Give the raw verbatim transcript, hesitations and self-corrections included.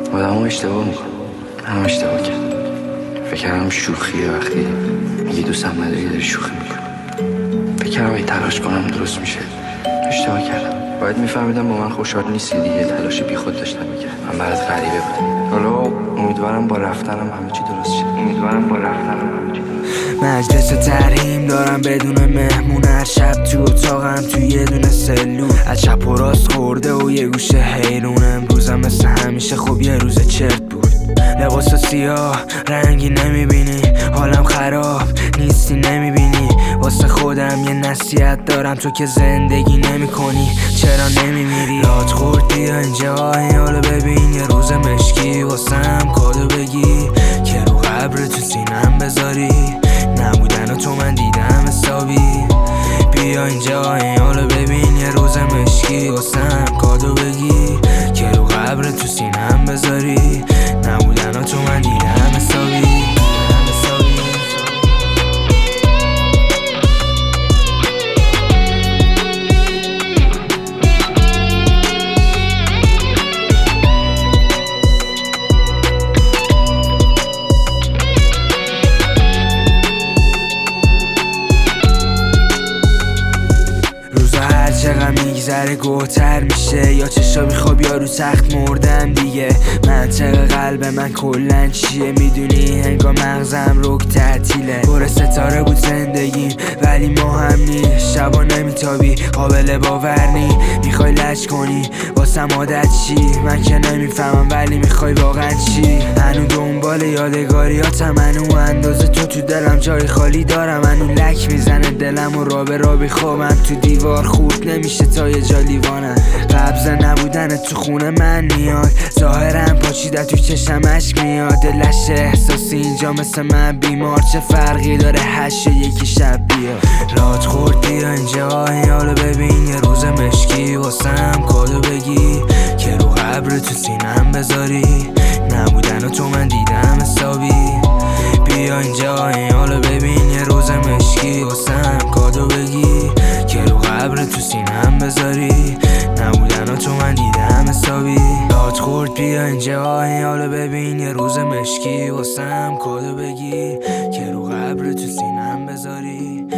آدم ها اشتباه میکنم. هم اشتباه کرد. فکر کردم شوخیه وقتی میگی دوستم نداری داری شوخی میکنم. فکر کردم ای تلاش کنم درست میشه. اشتباه کردم. باید میفهمیدم با من خوشحال نیستی دیگه. تلاش بی خود داشتم میکردم. من برات غریبه بودم. حالا امیدوارم با رفتنم همه چی درست شه. امیدوارم با رفتنم همه چی درست شه. مجلس ترحیم دارم بدون مهمون. هر شب تو اتاقم تو یه دونه سلول. از چپ و راست خورده و یه گوشه حیرون. امروزم مثل همیشه خب یه روز چرت بود. لباس سیاه رنگی نمیبینی. حالم خراب نیستی نمیبینی. واسه خودم یه نصیحت دارم تو که زندگی نمی کنی چرا نمیمیری؟ یاد خورد بیا اینجا این حالو ببین. یه روز مشکی واسم کادو بگی که رو قبر تو سینم بذاری. نبودن و تو من دیدم حسابی. بیا اینجا این حالو ببین. یه روز مشکی واسم کادو بگی که رو قبر تو سینم بذاری. نبودن و تو من دیدم حسابی. چقدر میگذره گوتر میشه. یا چشا بیخواب یا رو تخت مردم دیگه. منطق قلب من کلن چیه میدونی؟ انگار مغزم رک تعطیله. پر ستاره بود زندگیم ولی ما هم نی. شبا نمیتابی قابل باور نی. میخوای لج کنی واسم عادت چی؟ من که نمیفهمم ولی میخوای واقعا چی؟ هنو دنبال یادگاریاتم. هنو اندازه تو تو دلم جای خالی دارم. هنو لک میزنه دلم و را به را بیخوابم. تو دیوار خورد نمیشه تا یه جا لیوانم. قبضه نبودن تو خونه من میاد. ظاهرم پاچیده تو چشم اشک میاد. دلش احساسی اینجا مثل من بیمار. چه فرقی داره هشت و یکی شب بیاد. رات خورد بیا اینجا این حالو ببین. یه روز مشکی واسم کادو بگی که رو قبر تو سینم بذاری. نبودن و تو من دیدم حسابی. بیا اینجا این حالو ببین. یه روز مشکی واسم کادو بگی که رو قبر تو سینم بذاری. نبودن و تو من دیدم حسابی. داد خورد بیا اینجا این حالو ببین. یه روز مشکی واسم کادو بگی که رو قبر تو سینم بذاری.